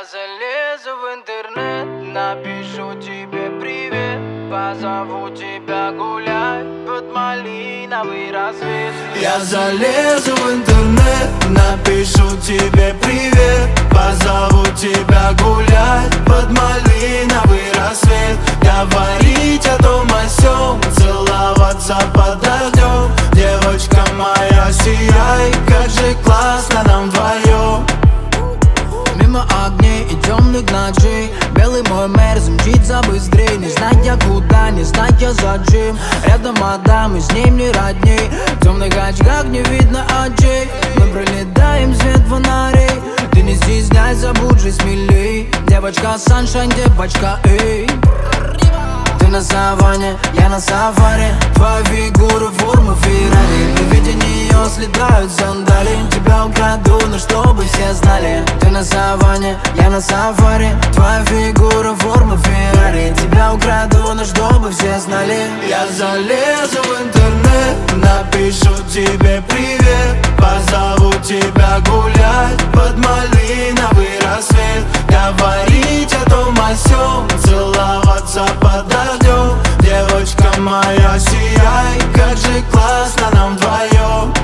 Я залезу в интернет, напишу тебе привет, позову тебя гулять под малиновый рассвет. Я залезу в интернет, напишу тебе привет, позову тебя гулять под малиновый рассвет. Говорить о том о сём, целоваться под дождем. Девочка моя, сияй, как же классно нам вдвоем. Мимо огней и темных ночей белый мой мерз мчит забыстрей, не зная куда, не зная зачем. Рядом мадам, и с ней мне родней. В темных очках не видно очей. Мы пролетаем свет фонарей. Ты не стесняйся, будь же смелей. Девочка саншайн, девочка, эй. Ты на саванне, я на сафари. Твоя фигура, форма Феррари. При виде нее слетают сандали. Тебя украду, но чтобы все знали. Ты на саванне, я на сафари. Твоя фигура, форма Феррари. Тебя украду, но чтобы все знали. Я залезу в интернет, напишу тебе привет, позову тебя гулять под малиновый рассвет. Говорить о том о сём, целоваться под дождем. Девочка моя, сияй, как же классно нам вдвоем.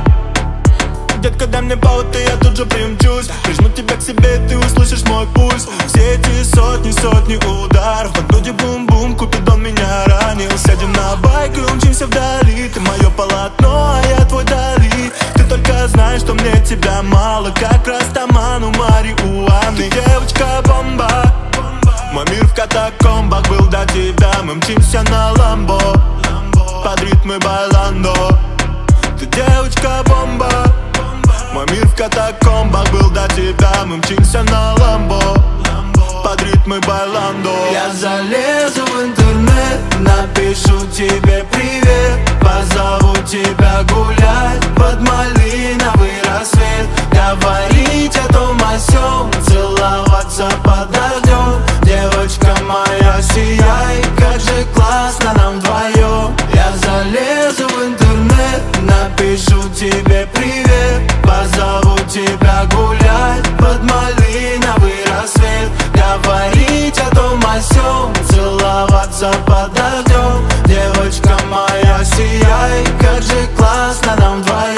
Детка, дай мне повод, и я тут же примчусь. Прижму тебя к себе, ты услышишь мой пульс. Все эти сотни ударов по груди, бум-бум, Купидон меня ранил. Сядем на байк и умчимся вдали. Ты мое полотно, а я твой Дали. Ты только знаешь, что мне тебя мало, как растаману марихуаны. Девочка-бомба, мой мир в катакомбах был до тебя. Мы мчимся на ламбо под ритмы байландо. Ты девочка-бомба, мой мир в катакомбах был до тебя. Мы мчимся на ламбо под ритмы байландо. Я залезу в интернет, напишу тебе привет, позову тебя гулять под малиновый рассвет. Говорить о том о сём, целоваться под дождем. Девочка моя, сияй, как же классно нам вдвоем. Я залезу в интернет, напишу тебе привет, позову тебя гулять под малиновый рассвет. Говорить о том о сём, целоваться под дождем. Девочка моя, сияй, как же классно нам вдвоем.